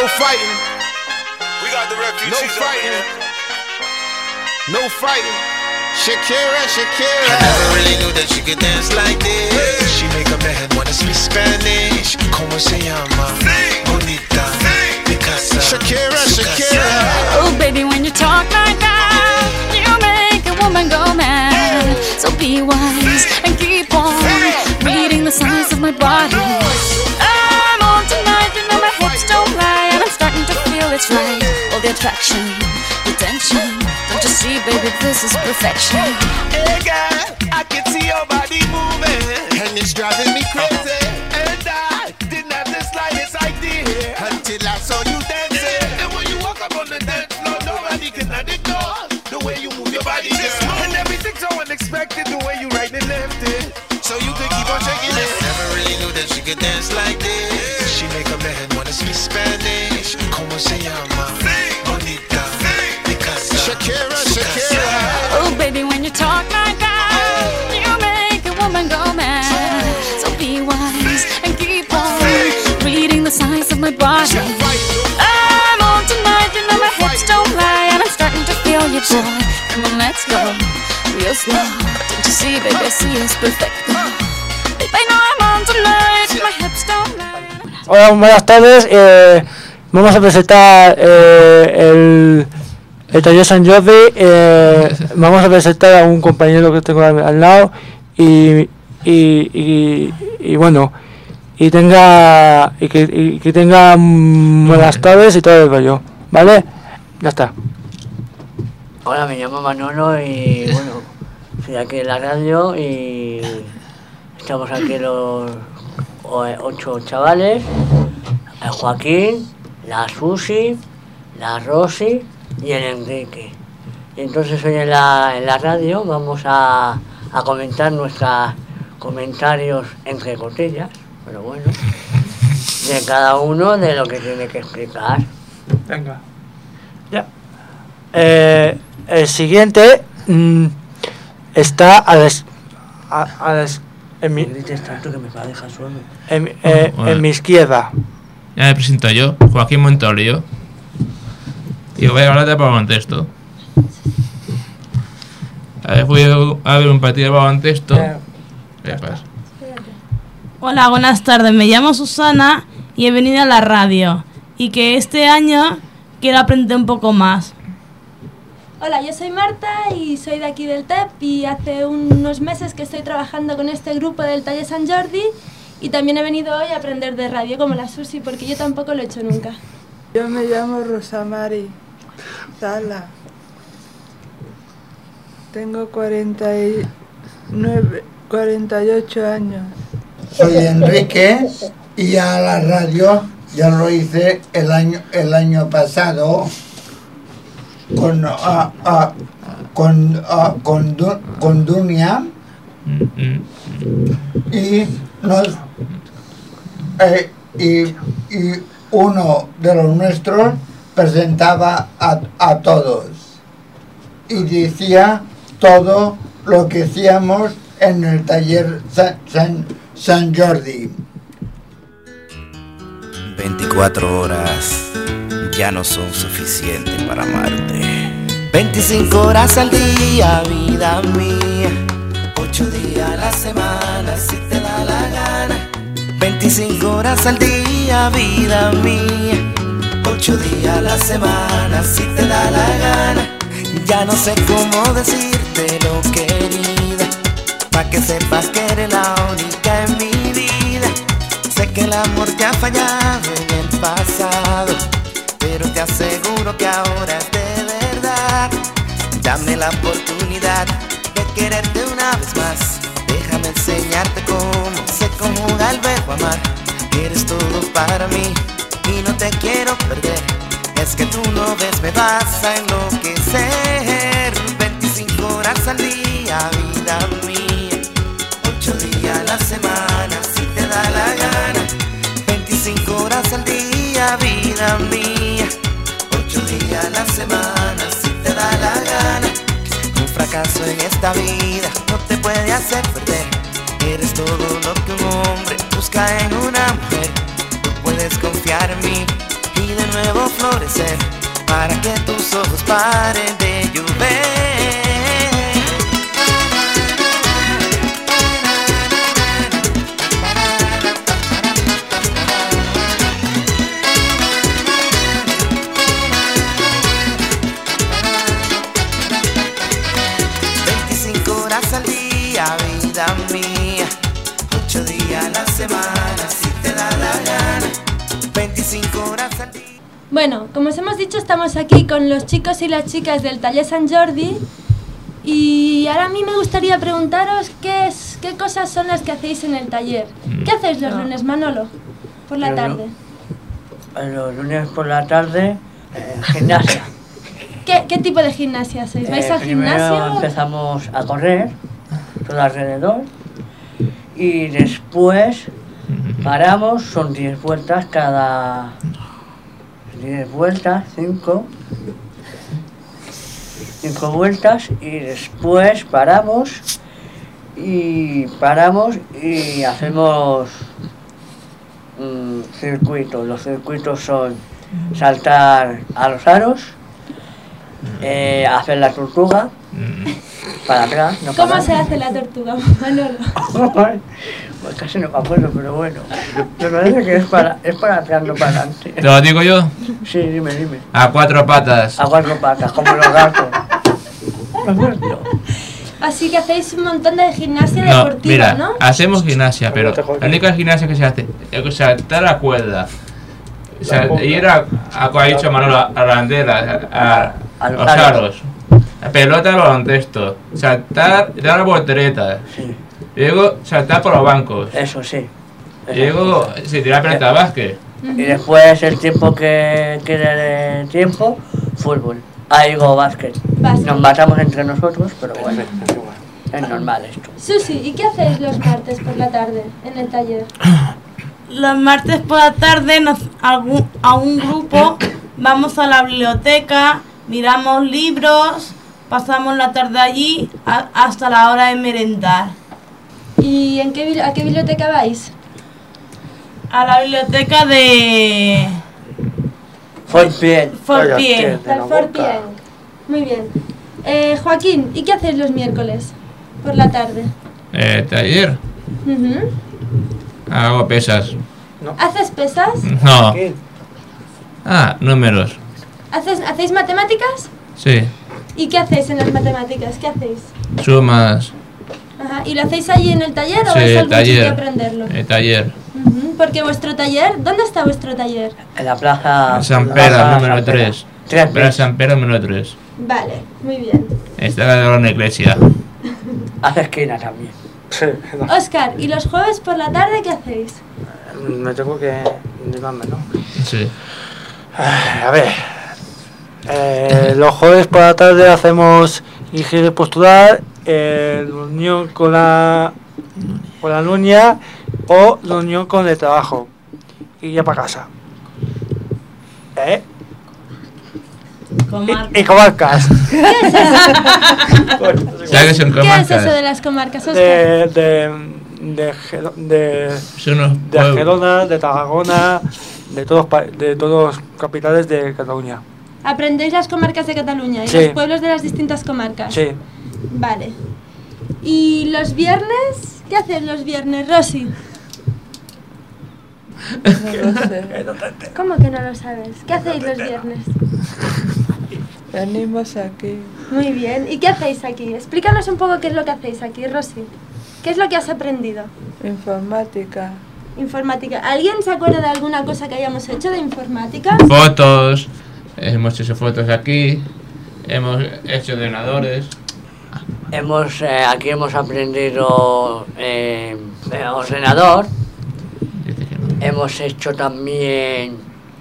No fighting. We got the refugees. No fighting. No fighting. Shakira, Shakira. I never really knew that she could dance like this. She make a man wanna speak Spanish. ¿Cómo se llama? Bonita. Picasa. Shakira, Shakira. Oh baby, when you talk like that, you make a woman go mad. So be wise and keep on reading the signs of my body. I'm on tonight, you know my hips don't lie, and I'm starting to feel it's right. All the attraction, the tension. Don't you see, baby, this is perfection. Hey girl, I can see your body moving, And it's driving me crazy. and I didn't have the slightest idea Until I saw you dancing. And when you walk up on the dance floor, nobody can ignore the way you move your body, girl. And everything's so unexpected, the way you right and left it. So you could keep on shaking it. Never really knew that she could dance like this. She make a man wanna speak Spanish. ¿Cómo se llama? Bonita. Picasa. Shakira, Shakira. Oh baby, when you talk like that, you make a woman go mad. So be wise and keep on reading the signs of my body. I'm on tonight, you know my hips don't lie, and I'm starting to feel you, boy. Come on, let's go real slow. Don't you see, baby, I see it's perfect. Baby, I know I'm on tonight, my hips don't lie. Hola, buenas tardes. Vamos a presentar el taller San Jordi. Vamos a presentar a un compañero que tengo al lado y bueno, y que tenga buenas tardes y todo el rollo, ¿vale? Ya está. Hola, me llamo Manolo y bueno, estoy aquí en la radio y estamos aquí los 8 chavales, el Joaquín, la Susi, la Rosy y el Enrique. Y entonces hoy en la radio vamos a comentar nuestros comentarios entre cotillas, pero bueno, de cada uno de lo que tiene que explicar. Venga. Ya. El siguiente está en mi, Grites tanto que me va a dejar suelo. en mi izquierda. Ya me presento yo, Joaquín Montorio. Y voy a hablar de baloncesto. A ver, voy a ver un partido de baloncesto. ¿Qué pasa? Hola, buenas tardes. Me llamo Susana y he venido a la radio. Y que este año quiero aprender un poco más. Hola, yo soy Marta y soy de aquí del TEP y hace unos meses que estoy trabajando con este grupo del taller San Jordi y también he venido hoy a aprender de radio como la Susi porque yo tampoco lo he hecho nunca. Yo me llamo Rosamari Sala. Tengo 48 años. Soy Enrique y a la radio ya lo hice el año pasado con Dunia y uno de los nuestros presentaba a todos y decía todo lo que hacíamos en el taller San Jordi. 24 horas ya no son suficientes para amarte. 25 horas al día, vida mía. 8 días a la semana, si te da la gana. 25 horas al día, vida mía. 8 días a la semana, si te da la gana. Ya no sé cómo decírtelo, querida, pa' que sepas que eres la única en mi vida. Sé que el amor te ha fallado en el pasado, pero te aseguro que ahora es de verdad. Dame la oportunidad de quererte una vez más. Déjame enseñarte cómo se conjuga el verbo amar. Eres todo para mí y no te quiero perder. Es que tú no ves, me vas a enloquecer. 25 horas al día, vida mía. 8 días a la semana, si te da la gana. 25 horas al día, vida mía. 8 días a la semana, si te da la gana. Un fracaso en esta vida no te puede hacer perder. Eres todo lo que un hombre busca en una mujer. Tú puedes confiar en mí y de nuevo florecer, para que tus ojos paren de llover. 25 horas al día, vida mía, 8 días a la semana, si te da la gana. 25 horas al día. Bueno, como os hemos dicho, estamos aquí con los chicos y las chicas del Taller Sant Jordi. Y ahora a mí me gustaría preguntaros qué cosas son las que hacéis en el taller. ¿Qué hacéis los lunes, Manolo? Por la tarde. Los lunes por la tarde, gimnasia. ¿Qué tipo de gimnasia hacéis? ¿Vais al Primero gimnasio? empezamos a correr todo alrededor y después paramos, son 10 vueltas cada... 10 vueltas, 5 vueltas y después paramos y hacemos circuitos. Los circuitos son saltar a los aros, hacer la tortuga para atrás, no para ¿Cómo se hace la tortuga, Manolo? Pues casi no me acuerdo, pero bueno, me parece que es para atrás, no para adelante. ¿Te lo digo yo? Sí, dime. A 4 patas. A 4 patas, como los gatos. Así que hacéis un montón de gimnasia No, deportiva, mira, ¿no? hacemos gimnasia, pero la única gimnasia que se hace es saltar a cuerda. Ir a como ha dicho Manolo, a la bandera, a los aros. La pelota al baloncesto. Saltar, dar la voltereta. Sí. Luego saltar por los bancos. Eso sí. Luego tirar pelota a básquet. Y después el tiempo que quede de tiempo, fútbol. Ahí digo básquet. Nos matamos entre nosotros, pero bueno, es normal esto. Susi, ¿y qué hacéis los martes por la tarde en el taller? Los martes por la tarde a un grupo vamos a la biblioteca, miramos libros, pasamos la tarde allí hasta la hora de merendar. ¿Y a qué biblioteca vais? A la biblioteca de... Fortpien. Al Fortpien. Muy bien. Joaquín, ¿y qué hacéis los miércoles por la tarde? Taller. Hago pesas. ¿Haces pesas? No. Números. ¿Hacéis matemáticas? Sí. ¿Y qué hacéis en las matemáticas? ¿Qué hacéis? Sumas. Ajá. ¿Y lo hacéis allí en el taller o Sí, vais a el algún sitio a taller. aprenderlo? El taller. Porque vuestro taller, ¿dónde está vuestro taller? En la plaza... San Pedro, número 3. Plaza San Pedro, número 3. Vale, muy bien. Está en la iglesia. Hace esquina también. Óscar, ¿y los jueves por la tarde qué hacéis? Me tengo que llevarme, ¿no? Sí. A ver. Los jueves por la tarde hacemos higiene postural, reunión con la Nuña o reunión con el trabajo. Y ya para casa. Y comarcas. ¿Qué es eso? ¿Sabes qué son ¿Qué es comarcas? eso de las comarcas, Óscar? De Gerona, de Tarragona, de todos capitales de Cataluña. ¿Aprendéis las comarcas de Cataluña y Sí. los pueblos de las distintas comarcas? Sí. Vale. ¿Y los viernes? ¿Qué hacéis los viernes, Rosy? No lo sé. ¿Cómo que no lo sabes? ¿Qué hacéis los viernes? Venimos aquí. Muy bien. ¿Y qué hacéis aquí? Explícanos un poco qué es lo que hacéis aquí, Rosy. ¿Qué es lo que has aprendido? Informática. Informática. ¿Alguien se acuerda de alguna cosa que hayamos hecho de informática? Fotos. Hemos hecho fotos aquí. Hemos hecho ordenadores. Aquí hemos aprendido ordenador. Hemos hecho también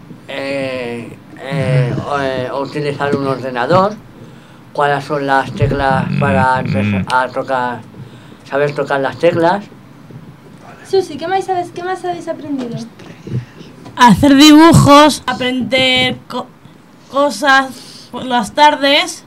utilizar un ordenador. ¿Cuáles son las teclas para empezar a tocar? ¿Sabes tocar las teclas? Susi, ¿qué más habéis aprendido? Hacer dibujos, aprender cosas por las tardes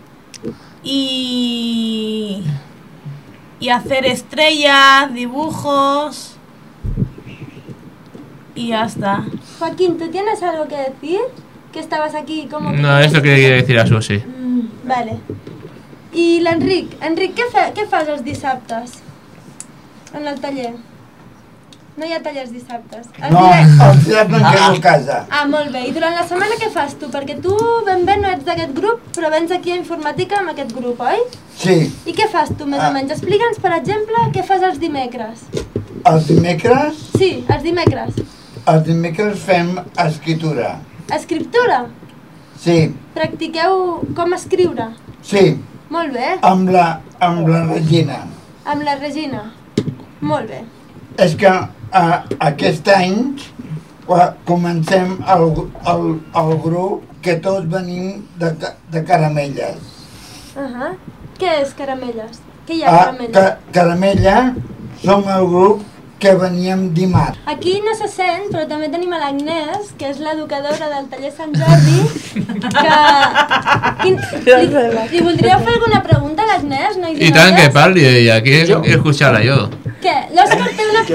y hacer estrellas, dibujos y ya está. Joaquín, ¿tú tienes algo que decir? que estaves aquí? Com que No, esto quería decir a Susi. Vale. I l'Enric. Enric, què fas els dissabtes? En el taller? No hi ha tallers dissabtes. No, el dia em quedo a casa. Ah, molt bé. I durant la setmana què fas tu? Perquè tu ben bé no ets d'aquest grup, però vens aquí a informàtica amb aquest grup, oi? Sí. I què fas tu, més o menys? Explica'ns, per exemple, què fas els dimecres. Els dimecres? Sí, els dimecres. Els dimecres fem escriptura. Escriptura? Sí. Practiqueu com escriure? Sí. Molt bé. Amb la Regina. Amb la Regina. Molt bé. És que aquest any comencem el grup que tots venim de Caramelles. Què és Caramelles? Què hi ha a Caramelles? Caramella som el grup que veníem dimarts. Aquí no se sent, però també tenim a l'Agnès, que és l'educadora del taller Sant Jordi, que... Li voldríeu fer alguna pregunta a l'Agnès? No I tant que parli ella, quiero escucharla yo. Què? L'Òscar té una...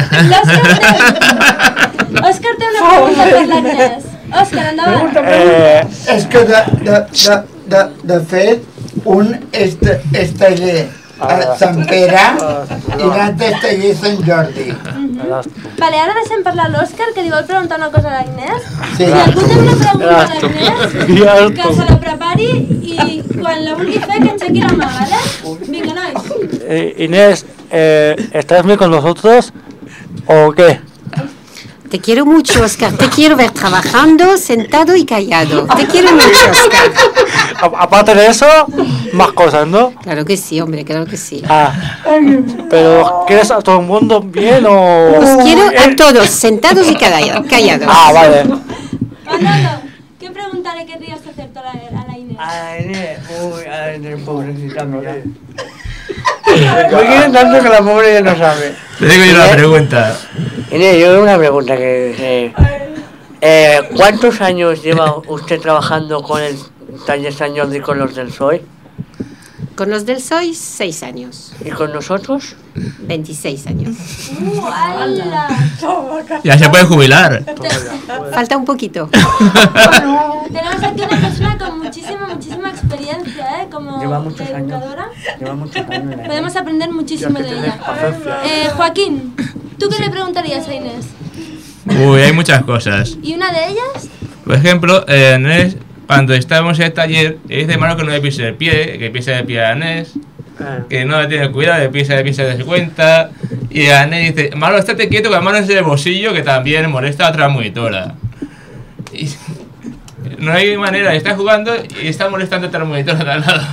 Òscar té una pregunta per l'Agnès. Òscar, endavant. És que de fet, un és taller a Sant Pere i l'altre és taller Sant Jordi. Vale, ara deixem parlar l'Òscar, que li vol preguntar una cosa a l'Agnès. Sí. Si algú té una pregunta a l'Agnès, que se la prepari i quan la vulgui fer que aixequi la mà, ¿vale? Vinga, nois. Inés, ¿estás bien con nosotros o qué? Te quiero mucho, Oscar. Te quiero ver trabajando, sentado y callado. Te quiero mucho, Oscar. Aparte de eso, más cosas, ¿no? Claro que sí, hombre, claro que sí. Pero ¿quieres a todo el mundo bien o...? Os quiero a todos, sentados y callados. Vale. Manolo, ¿qué pregunta le querrías hacer a la Inés? A Inés, uy, a Inés, pobrecita, mira. Me quieren tanto que la pobre ya no sabe. Te digo yo la pregunta. Inés, yo tengo una pregunta que... ¿cuántos años lleva usted trabajando con el taller San Jordi con los del SOI? Con los del SOI, 6 años. ¿Y con nosotros? 26 años. ¡Hala! Ya se puede jubilar. Falta un poquito. Tenemos aquí una persona con muchísima experiencia, como Lleva muchos educadora. Lleva muchos años. Podemos aprender muchísimo de ella. Joaquín, ¿tú qué le preguntarías a Inés? Uy, hay muchas cosas. ¿Y una de ellas? Por ejemplo, Inés, cuando estábamos en el taller, dice Mano que no le pise el pie, que pise el pie a Inés, que no tiene cuidado, le pisa de su cuenta. Y Inés dice, Mano, estate quieto, que la mano es en el bolsillo, que también molesta a otra monitora. Y no hay manera, está jugando y está molestando a otra monitora de al lado.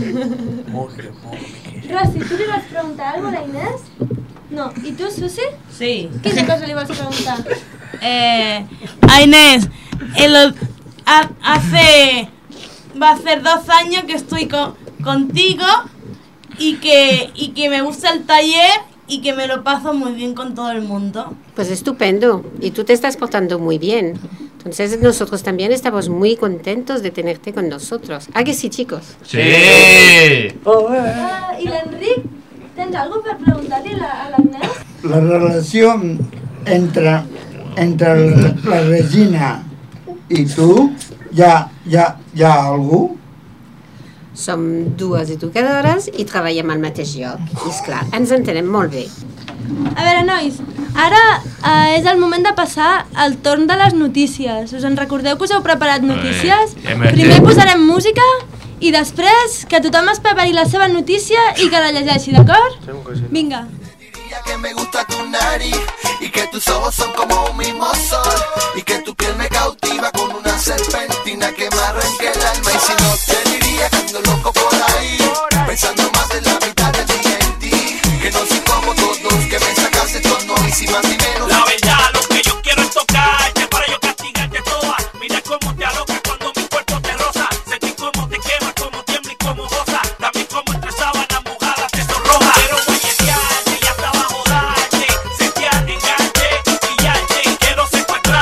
Rosy, ¿tú le vas a preguntar algo a la Inés? No. ¿Y tú, Susi? Sí. ¿Qué cosa le vas a preguntar? A Inés, va a hacer 2 años que estoy contigo y que me gusta el taller y que me lo paso muy bien con todo el mundo. Pues estupendo. Y tú te estás portando muy bien. Entonces nosotros también estamos muy contentos de tenerte con nosotros. ¿A que sí, chicos? Sí. ¿Y l'Enric? ¿Tens algo per preguntar-li a l'Agnès? La relació entre la Regina i tu, hi ha algú? Som 2 educadores i treballem al mateix lloc. I esclar, ens entenem molt bé. A veure, nois, ara és el moment de passar al torn de les notícies. Us en recordeu que us heu preparat notícies? Primer posarem música i després que tothom es prepari la seva notícia i que la llegeixi, d'acord? Vinga. Que me gusta tu nariz y que tus ojos son como un mismo sol y que tu piel me cautiva con una serpentina que me arranque el alma y si no te diría que ando loco por ahí pensando más de la mitad de ti en ti que no soy como todos que me sacas de tono y si más ni menos la verdad lo que yo quiero es tocarte para yo castigarte toda mira cómo te aloca cuando mi cuerpo te roza sentí cómo te quema como tiembla y como goza también como entre sábanas mojadas te sonroja pero guayetearte ya estaba jodarte sentías enganche y pillarte que no se encuentra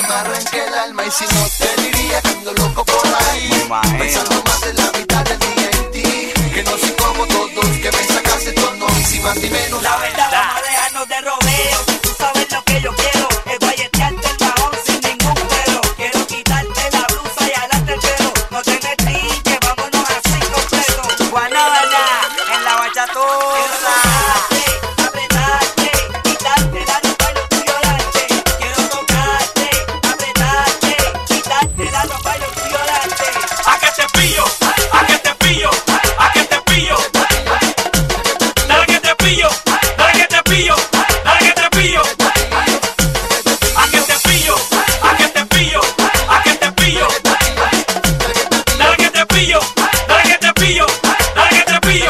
me arranque el alma. Y si no te diría que ando loco por ahí, pensando más de la mitad del día en ti. Que no soy como todos, que me sacas de tono. Y si más ni menos, la verdad, vamos a dejarnos de rodeos. Si tú sabes lo que yo quiero, es guayetearte el bajón sin ningún pero. Quiero quitarte la blusa y alarte el pelo. No te que vámonos así completo. Guanábana, en la bachatosa. Apretarte, quitarte la ropa y lo tuyo darte. Quiero tocarte, apretarte, quitarte la ropa y lo tuyo darte. A que te pillo, a que te pillo, a que te pillo. Dale que te pillo, dale que te pillo, dale que te pillo. A que te pillo, a que te pillo, a que te pillo. Dale que te pillo, dale que te pillo, dale que te pillo.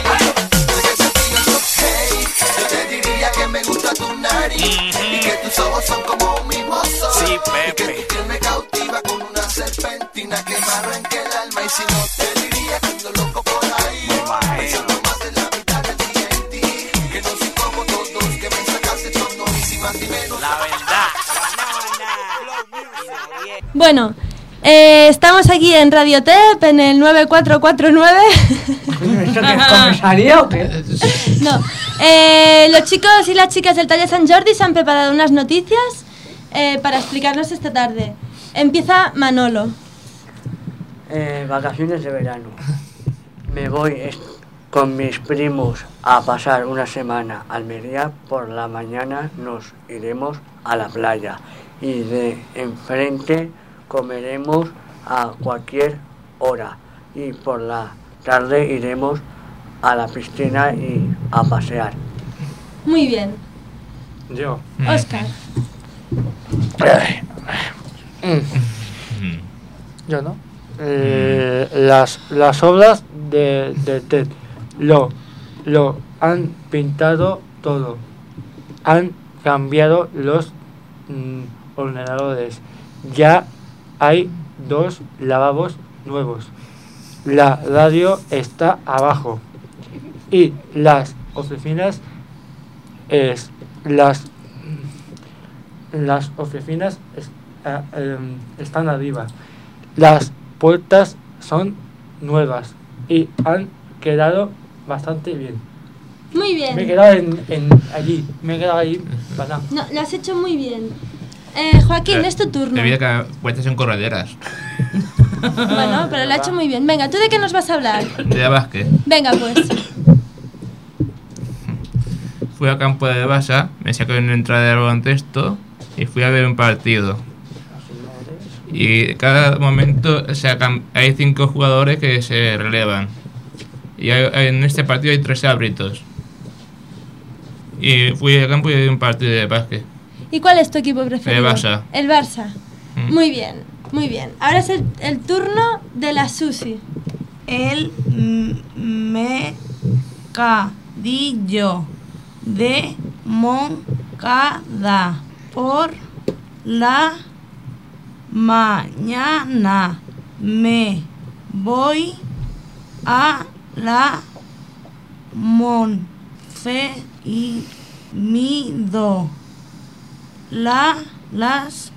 hey, yo te diría que me gusta tu nariz y que tus ojos son como un mimoso. Sí, y que tu piel me cautiva con una serpentina que me arranque el alma. Y si no te diría que ando loco por ahí, pensando más de la mitad del día en ti. Que no soy como todos, que me sacas de tono. Y si más ni menos, La verdad. Bueno, estamos aquí en Radio Tep, en el 9449. ¿Esto qué es comisaría o qué? No, los chicos y las chicas del Taller Sant Jordi se han preparado unas noticias para explicarnos esta tarde. Empieza Manolo. Vacaciones de verano. Me voy con mis primos a pasar una semana a Almería. Por la mañana nos iremos a la playa y de enfrente comeremos a cualquier hora y por la tarde iremos a la piscina y a pasear. Muy bien. Yo. Óscar. Yo no. Las obras de TED lo han pintado todo. Han cambiado los ordenadores. Ya hay 2 lavabos nuevos. La radio está abajo. Y las oficinas están arriba. Las puertas son nuevas y han quedado bastante bien. Muy bien. Me he quedado allí. Me he quedado ahí. Para. No, lo has hecho muy bien. Joaquín, es tu turno. Me olvidé que puertas son correderas. Bueno, pero lo ha hecho muy bien. Venga, ¿tú de qué nos vas a hablar? De básquet. Venga, pues. Fui al campo de Basa, me saqué una entrada de baloncesto y fui a ver un partido. Y cada momento hay 5 jugadores que se relevan. Y en este partido hay 3 árbitros. Y fui al campo y vi un partido de básquet. ¿Y cuál es tu equipo preferido? El Barça. El Barça. Muy bien, muy bien. Ahora es el turno de la Susi. El mercadillo de Moncada. Por la mañana me voy a la Monfemido. Las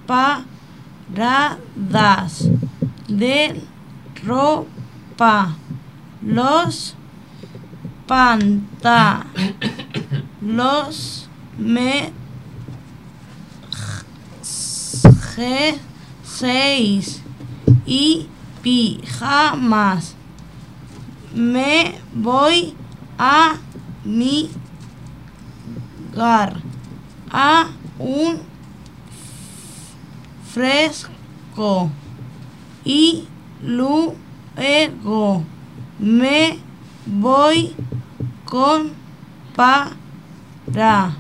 paradas de ropa, los pantalones, jerseys y pijamas. Me voy a mirar a un fresco y luego me voy con para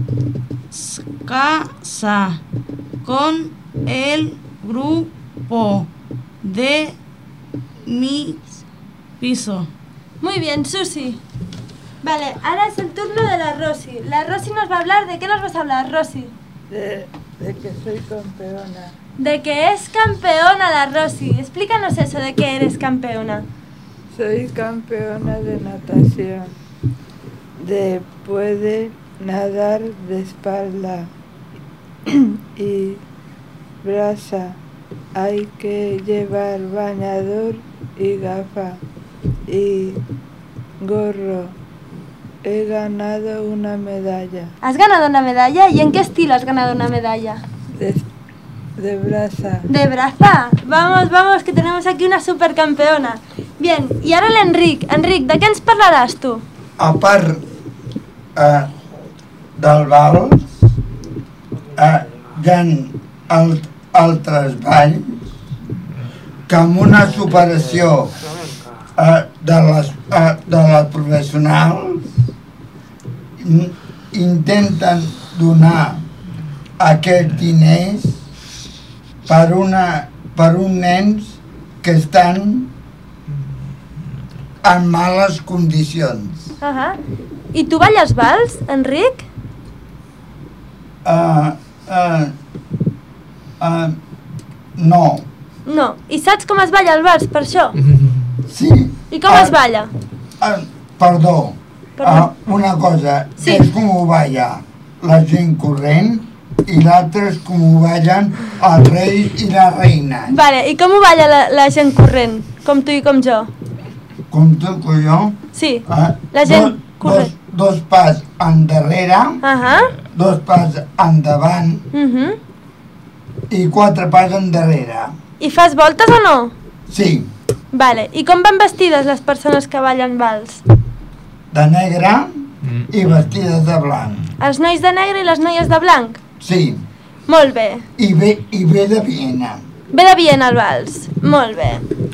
casa con el grupo de mi piso. Muy bien, Susi. Vale, ahora es el turno de la Rosy. La Rosy nos va a hablar. ¿De qué nos vas a hablar, Rosy? De que soy campeona. De que es campeona la Rosy. Explícanos eso de que eres campeona. Soy campeona de natación. Puede nadar de espalda y brasa. Hay que llevar bañador y gafa y gorro. He ganado una medalla. ¿Has ganado una medalla? ¿Y en qué estilo has ganado una medalla? De braza. ¿De braza? Vamos, vamos, que tenemos aquí una supercampeona. Bien, i ara l'Enric. Enric, de què ens parlaràs tu? A part del vals, hi ha altres balls que amb una superació de les professionals intenten donar aquests diners per uns nens que estan en males condicions. I tu balles vals, Enric? No. No. I saps com es balla el vals, per això? Sí. I com es balla? Perdó. Una cosa, sí. És com ho balla la gent corrent i l'altre és com ho ballen els reis i les reines. Vale, i com ho balla la gent corrent? Com tu i com jo? Com tu i jo? Sí, la gent corrent. Dos pas endarrere, dos pas endavant i 4 pas endarrere. I fas voltes o no? Sí. Vale, i com van vestides les persones que ballen vals? De negre i vestides de blanc. Els nois de negre i les noies de blanc? Sí. Molt bé. I ve de Viena. Ve de Viena el vals, molt bé.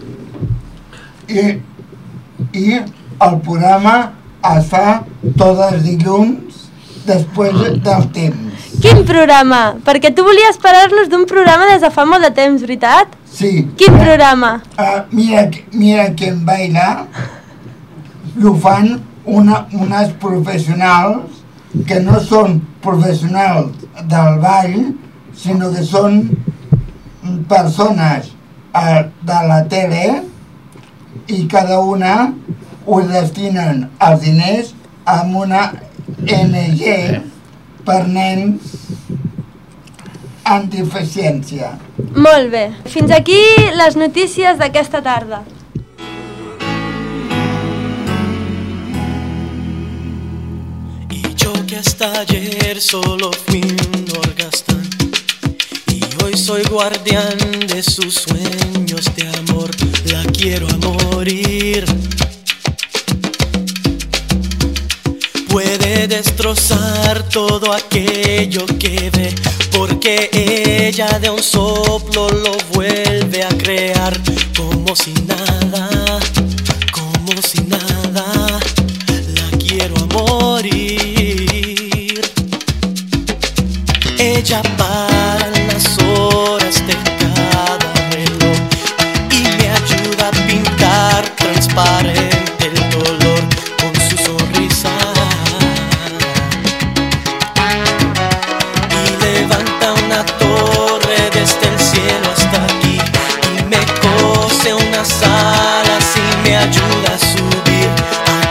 I el programa es fa tots els dilluns després del temps. Quin programa? Perquè tu volies parar-nos d'un programa des de fa molt de temps, veritat? Sí. Quin programa? Mira quien baila, i ho fan unes professionals que no són professionals del ball, sinó que són persones de la tele i cada una ho destinen els diners amb una ONG per nens amb deficiència. Molt bé. Fins aquí les notícies d'aquesta tarda. Yo que hasta ayer solo fui un holgazán y hoy soy guardián de sus sueños de amor. La quiero a morir. Puede destrozar todo aquello que ve, porque ella de un soplo lo vuelve a crear como si nada, como si nada. La quiero a morir. Ella para las horas de cada reloj y me ayuda a pintar transparente el dolor con su sonrisa. Y levanta una torre desde el cielo hasta aquí y me cose unas alas y me ayuda a subir a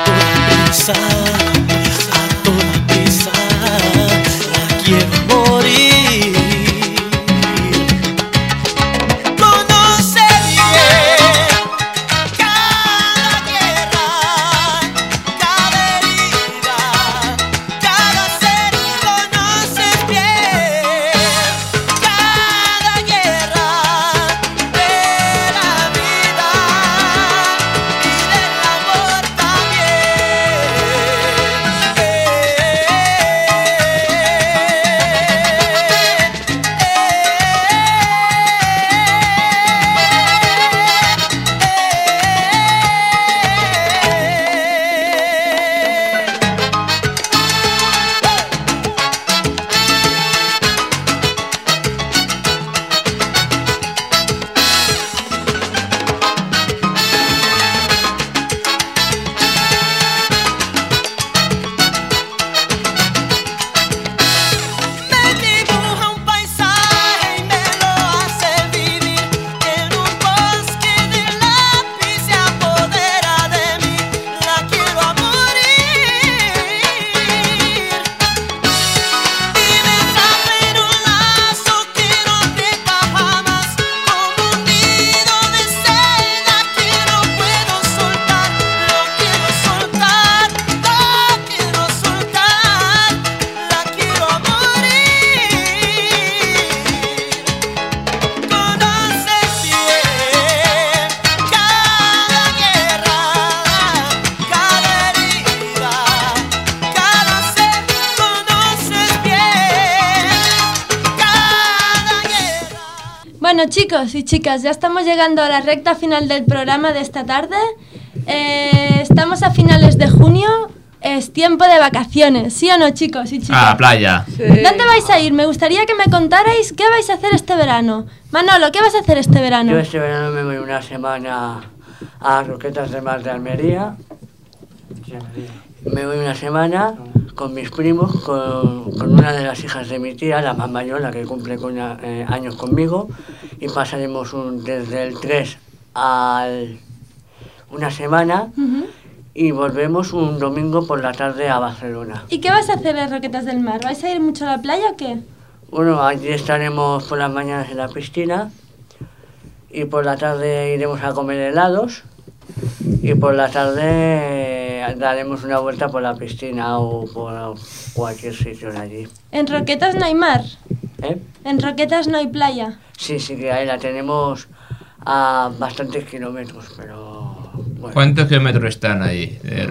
Bueno, chicos y chicas, ya estamos llegando a la recta final del programa de esta tarde. Estamos a finales de junio, es tiempo de vacaciones, ¿sí o no, chicos y chicas? A la playa. Sí. ¿Dónde vais a ir? Me gustaría que me contarais qué vais a hacer este verano. Manolo, ¿qué vas a hacer este verano? Yo este verano me voy una semana a Roquetas de Mar de Almería. Me voy una semana con mis primos, con una de las hijas de mi tía, la más mayor, la que cumple años conmigo, y pasaremos desde el 3 al una semana y volvemos un domingo por la tarde a Barcelona. ¿Y qué vas a hacer en Roquetas del Mar? ¿Vais a ir mucho a la playa o qué? Bueno, allí estaremos por las mañanas en la piscina y por la tarde iremos a comer helados y por la tarde daremos una vuelta por la piscina o por cualquier sitio de allí. ¿En Roquetas no hay mar? ¿Eh? ¿En Roquetas no hay playa? Sí, sí que hay, la tenemos a bastantes kilómetros, pero... Bueno. ¿Cuántos kilómetros están ahí? De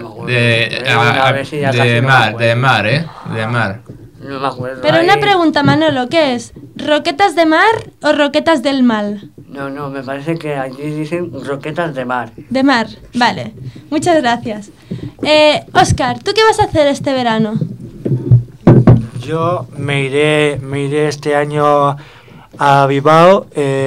mar, ¿eh? De mar. No me acuerdo. Pero ahí... una pregunta, Manolo, ¿qué es? ¿Roquetas de mar o roquetas del mal? No, me parece que allí dicen roquetas de mar. De mar, vale. Muchas gracias. Óscar, ¿tú qué vas a hacer este verano? Yo me iré este año a Bilbao.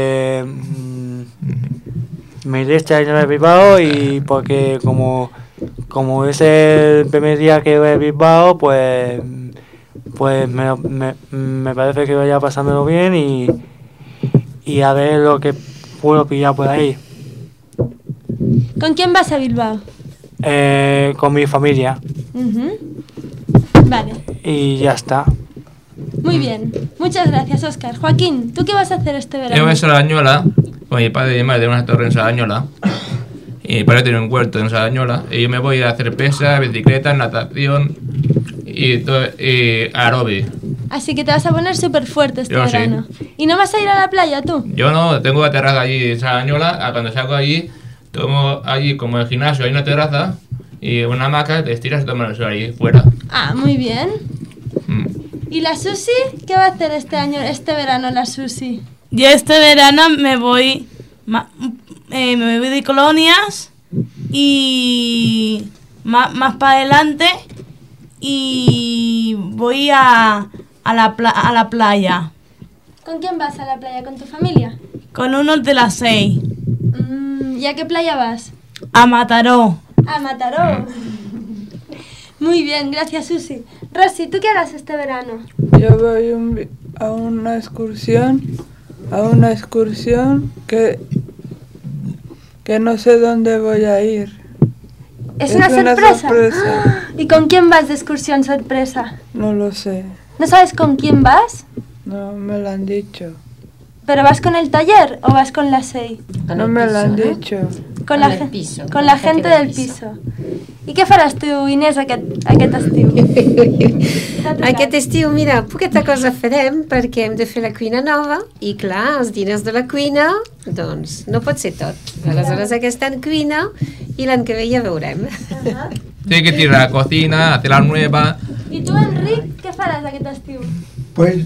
Me iré este año a Bilbao y porque como es el primer día que voy a Bilbao, pues me parece que vaya pasándolo bien y a ver lo que puedo pillar por ahí. ¿Con quién vas a Bilbao? Con mi familia. Vale. Y ya está. Muy bien. Muchas gracias, Óscar. Joaquín, ¿tú qué vas a hacer este verano? Yo voy a Salañola, con mi padre y mi madre tenemos una torre en Salañola. Y mi padre tiene un huerto en Salañola. Y yo me voy a hacer pesa, bicicleta, natación y aeróbic. Así que te vas a poner súper fuerte este Yo verano. ¿Y no vas a ir a la playa tú? Yo no, tengo una terraza allí en Salañola. Cuando salgo allí, tomo allí como el gimnasio, hay una terraza y una hamaca, te estiras y tomas el sol ahí fuera. Ah, muy bien. ¿Y la Susi? ¿Qué va a hacer este verano la Susi? Yo este verano me voy de colonias y más para adelante y voy a la playa. ¿Con quién vas a la playa? ¿Con tu familia? Con unos de las 6. ¿Y a qué playa vas? A Mataró. A Mataró. Muy bien, gracias Susi. Rosy, ¿tú qué harás este verano? Yo voy a una excursión que no sé dónde voy a ir. ¿Es una sorpresa? ¿Y con quién vas de excursión sorpresa? No lo sé. ¿No sabes con quién vas? No me lo han dicho. ¿Pero vas con el taller o vas con la SEI? No me lo han dicho. Con la gente del piso. I què faràs tu, Inés, aquest estiu? Aquest estiu, mira, poqueta cosa farem perquè hem de fer la cuina nova i, clar, els diners de la cuina, doncs no pot ser tot. Aleshores aquest any cuina i l'any que ve ja veurem. Tiene que tirar la cocina, hacer la nueva. I tu, Enric, què faràs aquest estiu? Pues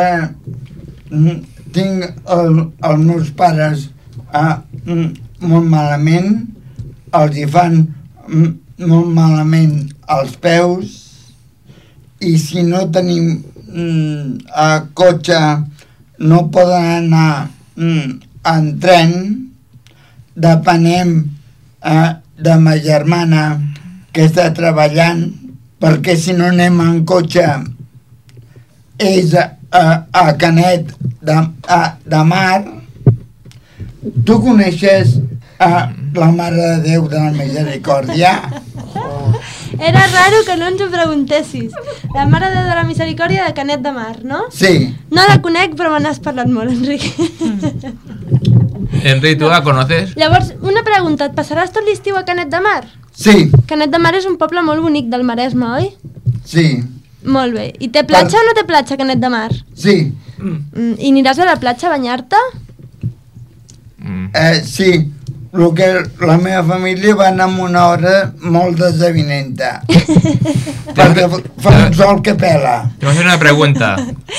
tinc els meus pares molt malament, els hi fan molt malament els peus i si no tenim cotxe no poden anar en tren, depenem de ma germana que està treballant perquè si no anem en cotxe és a Canet de Mar. Tu coneixes la Mare de Déu de la Misericòrdia? Era raro que no ens ho preguntessis. La Mare de Déu de la Misericòrdia de Canet de Mar, no? Sí. No la conec, però me n'has parlat molt, Enric. Enric, ¿tú la conoces? Llavors, una pregunta, et passaràs tot l'estiu a Canet de Mar? Sí. Canet de Mar és un poble molt bonic del Maresme, oi? Sí. Molt bé. I té platja o no té platja Canet de Mar? Sí. I aniràs a la platja a banyar-te? Sí, el que la meva família va anar amb una hora molt desavinenta. Perquè fa un sol que pela. Te voy a hacer una pregunta.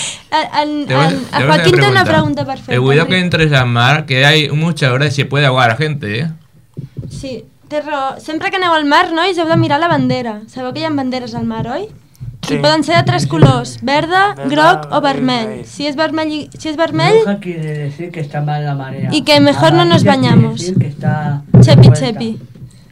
A Joaquín té una pregunta per fer. Cuidado que entres al mar, que hay muchas horas y se puede ahogar a gente, ¿eh? Sí, té raó. Sempre que aneu al mar, nois, heu de mirar la bandera. Sabeu que hi ha banderes al mar, oi? Sí. I poden ser de 3 colors, verda, groc o vermell. Si es vermell, Roja quiere decir que está mal la marea. y que mejor no nos Amarilla bañamos. quiere decir que está Chepi, revuelta. chepi.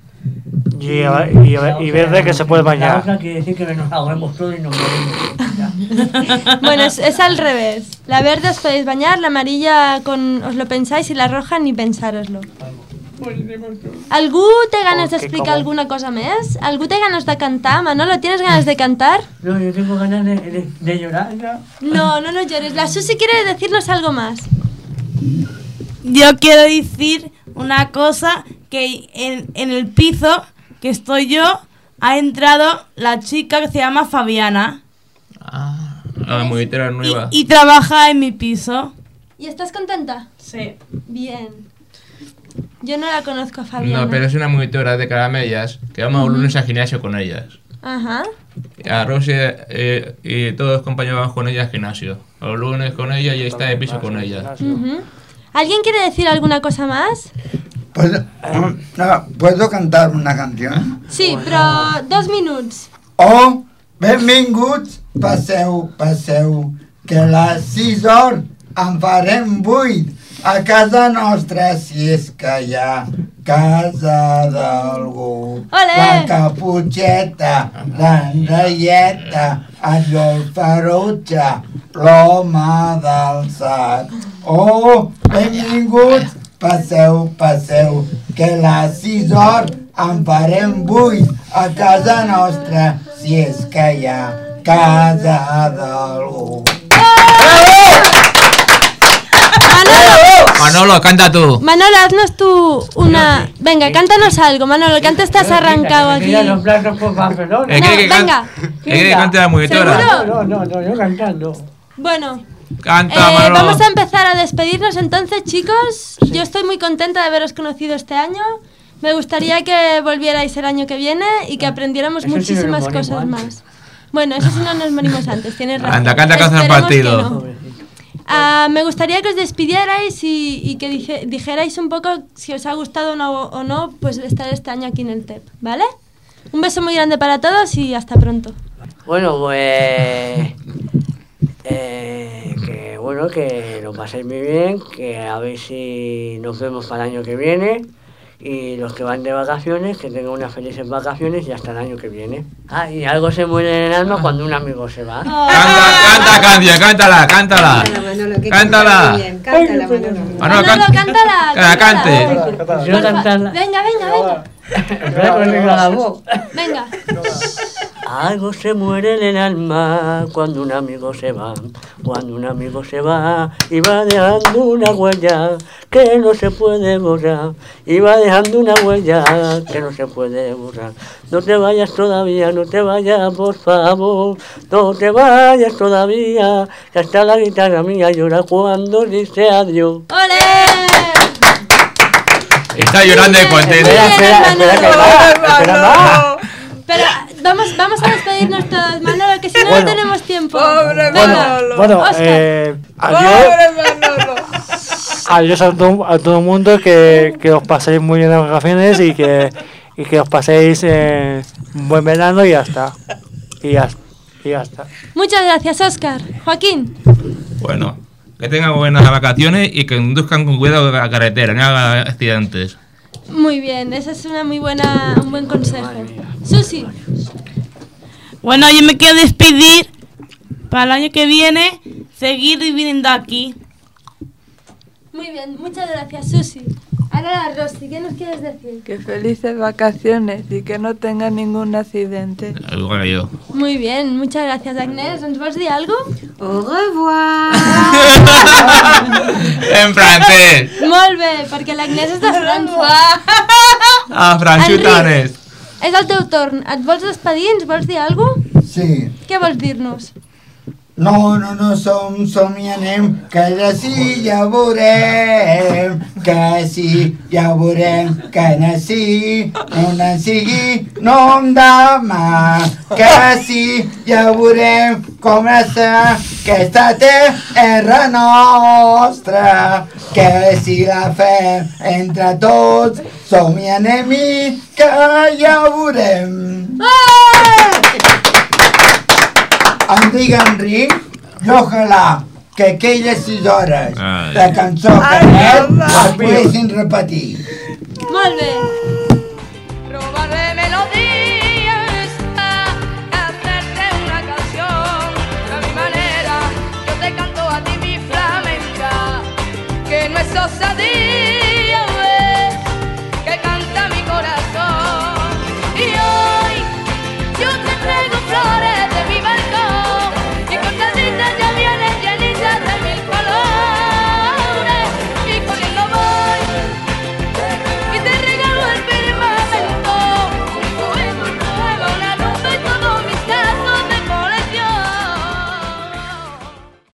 Y verde que se puede La bañar. roja quiere decir que nos ahoguemos todos y nos morimos. Bueno, es al revés. La verde os podéis bañar, la amarilla os lo pensáis y la roja ni pensároslo. ¿Algú té ganas de explicar alguna cosa més? ¿Algú té ganas de cantar? Manolo, ¿tienes ganas de cantar? No, yo tengo ganas de llorar ya. No llores. La Susi quiere decirnos algo más. Yo quiero decir una cosa, que en el piso que estoy yo ha entrado la chica que se llama Fabiana La muñequera nueva. y trabaja en mi piso. ¿Y estás contenta? Sí. Bien. Yo no la conozco a Fabiana. No, pero es una muñequera de caramellas que vamos los lunes al gimnasio con ellas. Ajá. A Rosy y todos los compañeros vamos con ella al gimnasio. Los lunes con ella y está de piso con ella. Ujú. ¿Alguien quiere decir alguna cosa más? ¿Puedo cantar una canción? Sí, però 2 minuts. Oh, benvinguts, passeu, que a les 6 hores en farem 8 a casa nostra, si és que hi ha casa d'algú. La Caputxeta, l'Enraieta, el Llol Ferotge, l'home del sac. Oh, benvinguts, passeu, que a les 6 hores en farem 8 a casa nostra, si és que hi ha casa d'algú. Manolo, canta tú. Manolo, haznos tú una... Venga, cántanos algo, Manolo, que antes te has arrancado aquí. Mira los platos con Barcelona. Venga. que cante la muñequera. ¿Seguro? No, yo cantando. Bueno, Canta, Manolo. vamos a empezar a despedirnos entonces, chicos. Yo estoy muy contenta de haberos conocido este año. Me gustaría que volvierais el año que viene y que aprendiéramos Eso sí muchísimas nos morimos cosas antes. más. Bueno, eso sí no nos morimos antes, tienes razón. Anda, canta canción Esperemos partido. que no. Me gustaría que os despidierais y que dijerais un poco si os ha gustado o no pues estar este año aquí en el TEP, ¿vale? Un beso muy grande para todos y hasta pronto. Bueno, pues... que lo paséis muy bien, que a ver si nos vemos para el año que viene. Y los que van de vacaciones, que tengan unas felices vacaciones y hasta el año que viene. Ah, y algo se muere en el alma cuando un amigo se va. Canta canción, cántala. Cántala, Manolo, que Cántala. canta muy bien. Cántala, Manolo. Manolo, cántala. Que la cante. Quiero cantarla. Venga. Espera que me diga la voz. Venga. Algo se muere en el alma cuando un amigo se va. Cuando un amigo se va y va dejando una huella que no se puede borrar. Y va dejando una huella que no se puede borrar. No te vayas todavía, no te vayas, por favor. No te vayas todavía, que hasta la guitarra mía llora cuando dice adiós. ¡Ole! Está llorando de contento. Pero vamos a despedirnos todos, Manolo, que si no, Bueno. no tenemos tiempo. Pobre Venga. Bueno, Óscar. adiós a todo el mundo, que os paséis muy bien las vacaciones y que os paséis un buen verano y ya está. Y ya está. Muchas gracias, Óscar. Joaquín. Bueno, que tengan buenas vacaciones y que conduzcan con cuidado de la carretera, no hagan accidentes. Muy bien, ese es un buen consejo. Susi. Bueno, yo me quiero despedir para el año que viene, seguir viviendo aquí. Muy bien, muchas gracias, Susi. Ahora la Rosy, ¿qué nos quieres decir? Que felices vacaciones y que no tenga ningún accidente. Igual que yo. Muy bien, muchas gracias, Agnès. ¿Ens vols dir algo? Au revoir. En francès. Molt bé, perquè l'Agnès és de França. Franxutanes. És el teu torn. Et vols despedir? Ens vols dir alguna cosa? Sí. Què vols dir-nos? No somianem, que sí ja veurem, que sí ja veurem, que sí, no en sigui, no en demà, que sí ja veurem com està aquesta terra nostra, que si la fem entre tots, somianem i que ja veurem. Em dic Enric, i ojalà que aquelles 6 hores de cançó Canet es poguessin repetir. Molt bé.